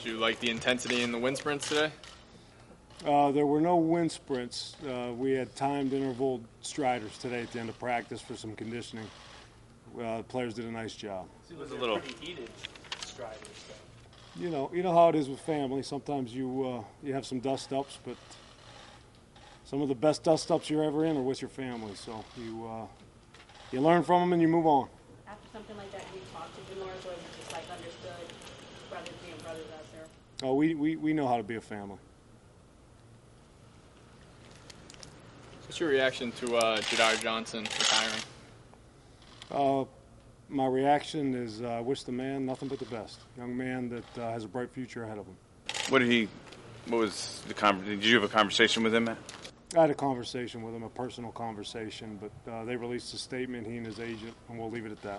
Did you like the intensity in the wind sprints today? There were no wind sprints. We had timed interval striders today at the end of practice for some conditioning. The players did a nice job. It was a little pretty heated striders, though. You know how it is with family. Sometimes you have some dust ups, but some of the best dust ups you're ever in are with your family. So you learn from them and you move on. After something like that, you talk to Demars, or is it just like understood, brothers being brothers out there? Oh, we know how to be a family. What's your reaction to Jadar Johnson retiring? My reaction is I wish the man nothing but the best. Young man that has a bright future ahead of him. What was the conversation? Did you have a conversation with him, Matt? I had a conversation with him, a personal conversation, but they released a statement, he and his agent, and we'll leave it at that.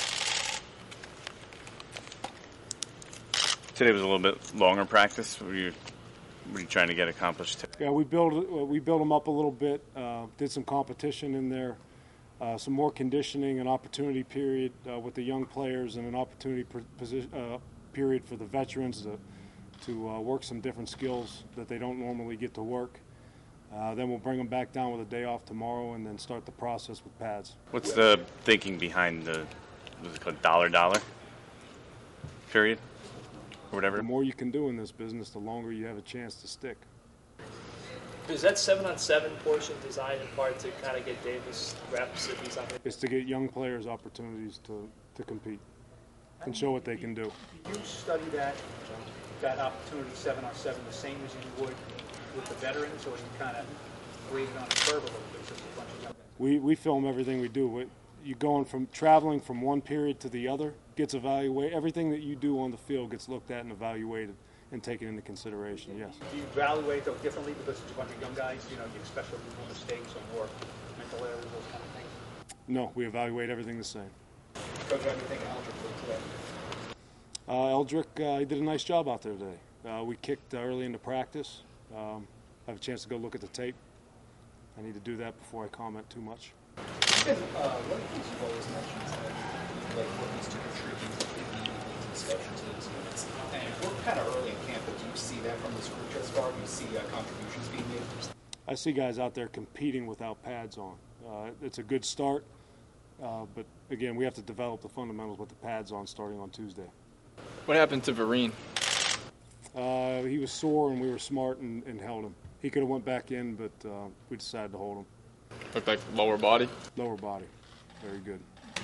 Today was a little bit longer practice. What were you trying to get accomplished today? Yeah, we built him up a little bit, did some competition in there, some more conditioning, an opportunity period with the young players, and an opportunity period for the veterans to work some different skills that they don't normally get to work. Then we'll bring them back down with a day off tomorrow and then start the process with pads. What's the thinking behind what's it called, dollar period or whatever? The more you can do in this business, the longer you have a chance to stick. Is that 7-on-7 portion designed in part to kind of get Davis reps if he's not here? It's to get young players opportunities to compete and show what they can do. Did you study that opportunity 7-on-7 the same as you would with the veterans, or you kind of waved on a curve a little bit, just a bunch of young guys? We film everything we do. You going from traveling from one period to the other gets evaluated. Everything that you do on the field gets looked at and evaluated and taken into consideration. Yes. Do you evaluate though differently because it's a bunch of young guys? You expect them to make mistakes or more mental errors, those kind of things. No, we evaluate everything the same. Coach, how do you think Eldrick did today? Eldrick, he did a nice job out there today. We kicked early into practice. I have a chance to go look at the tape. I need to do that before I comment too much. One of the things you've always mentioned is like what needs to contribute to the special teams units. And we're kind of early in camp, but do you see that from this group thus far? Do you see contributions being made? I see guys out there competing without pads on. It's a good start, but again, we have to develop the fundamentals with the pads on starting on Tuesday. What happened to Vereen? He was sore, and we were smart and held him. He could have went back in, but we decided to hold him. Looked like lower body? Lower body. Very good.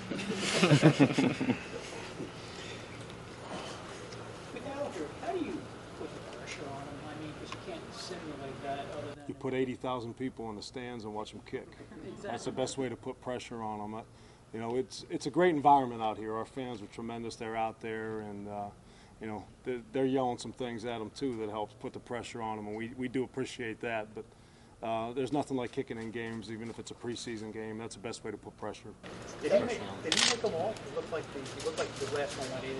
With Eldrick, how do you put the pressure on him? I mean, because you can't simulate that other than... You put 80,000 people in the stands and watch them kick. Exactly. That's the best way to put pressure on them. It's a great environment out here. Our fans are tremendous. They're out there, and they're yelling some things at them too that helps put the pressure on them, and we do appreciate that. But there's nothing like kicking in games, even if it's a preseason game. That's the best way to put pressure. Did he make them all? It looked like the last one went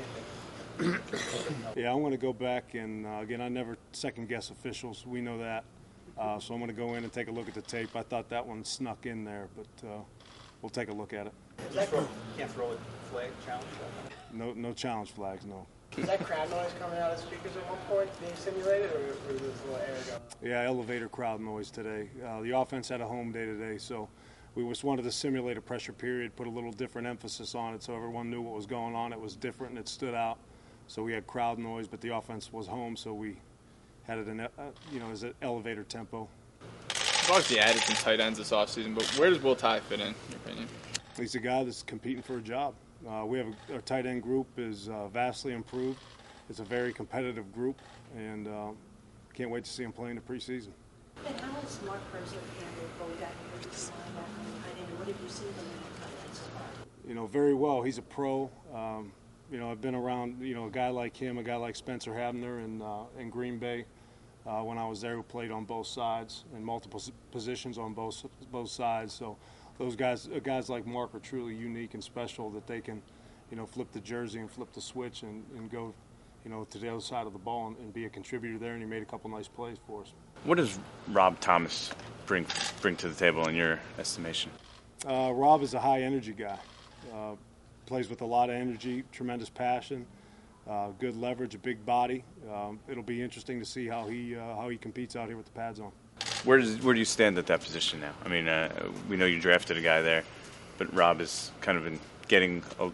in. Yeah, I'm going to go back and again, I never second guess officials. We know that, so I'm going to go in and take a look at the tape. I thought that one snuck in there, but we'll take a look at it. Can't throw a flag challenge? No challenge flags, no. Is that crowd noise coming out of speakers at one point being simulated, or was this a little air going? Yeah, elevator crowd noise today. The offense had a home day today, so we just wanted to simulate a pressure period, put a little different emphasis on it so everyone knew what was going on. It was different and it stood out. So we had crowd noise, but the offense was home, so we had it in, as an elevator tempo. You've obviously added some tight ends this offseason, but where does Will Tye fit in your opinion? He's a guy that's competing for a job. Our tight end group is vastly improved. It's a very competitive group, and can't wait to see him play in the preseason. And how has Mark Herzlich handled both acquisitions and tight end? What have you seen from him in tight end so far? Very well. He's a pro. I've been around, a guy like him, a guy like Spencer Habner in Green Bay when I was there, who played on both sides in multiple positions on both sides. So those guys like Mark are truly unique and special, that they can, flip the jersey and flip the switch and go, to the other side of the ball and be a contributor there. And he made a couple nice plays for us. What does Rob Thomas bring to the table in your estimation? Rob is a high energy guy. Plays with a lot of energy, tremendous passion. good leverage, a big body. It'll be interesting to see how he competes out here with the pads on. Where do you stand at that position now? I mean, we know you drafted a guy there, but Rob has kind of been getting a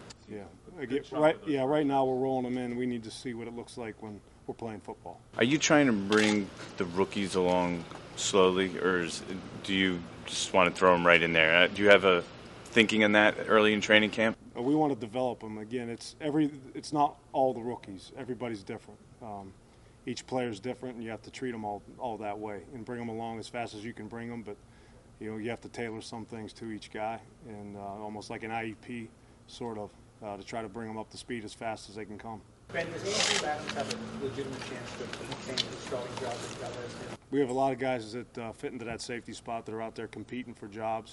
right now we're rolling them in. We need to see what it looks like when we're playing football. Are you trying to bring the rookies along slowly, or do you just want to throw them right in there? Do you have a thinking on that early in training camp? We want to develop them. Again, it's not all the rookies. Everybody's different. Each player's different, and you have to treat them all that way and bring them along as fast as you can bring them. But you have to tailor some things to each guy, and almost like an IEP, sort of, to try to bring them up to speed as fast as they can come. Ben, does Andrew Adams have a legitimate chance to change his starting job that got last year? We have a lot of guys that fit into that safety spot that are out there competing for jobs.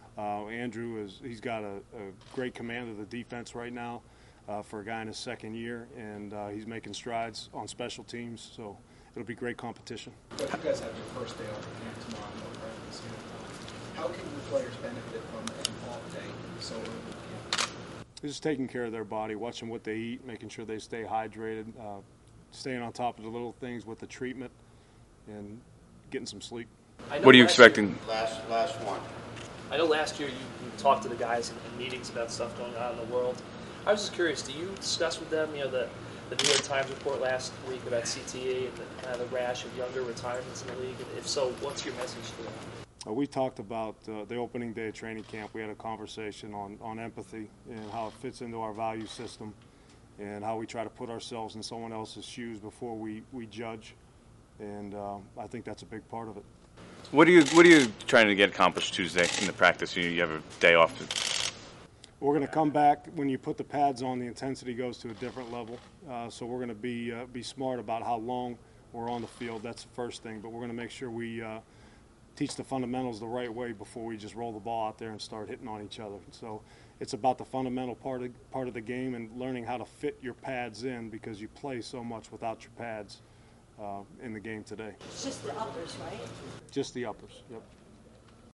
Andrew he's got a great command of the defense right now for a guy in his second year, and he's making strides on special teams. So it'll be great competition. But you guys have your first day off of camp tomorrow, no practice. How can the players benefit from an off day so early? Just taking care of their body, watching what they eat, making sure they stay hydrated, staying on top of the little things with the treatment, and getting some sleep. What are you expecting? Last one. I know last year you talked to the guys in meetings about stuff going on in the world. I was just curious, do you discuss with them, the New York Times report last week about CTE and the kind of the rash of younger retirements in the league? And if so, what's your message to them? We talked about the opening day of training camp. We had a conversation on empathy and how it fits into our value system and how we try to put ourselves in someone else's shoes before we judge. And I think that's a big part of it. What are you trying to get accomplished Tuesday in the practice? You have a day off. We're going to come back. When you put the pads on, the intensity goes to a different level. So we're going to be smart about how long we're on the field. That's the first thing. But we're going to make sure we teach the fundamentals the right way before we just roll the ball out there and start hitting on each other. So it's about the fundamental part of the game and learning how to fit your pads in, because you play so much without your pads in the game today. It's just the uppers, right? Just the uppers, yep.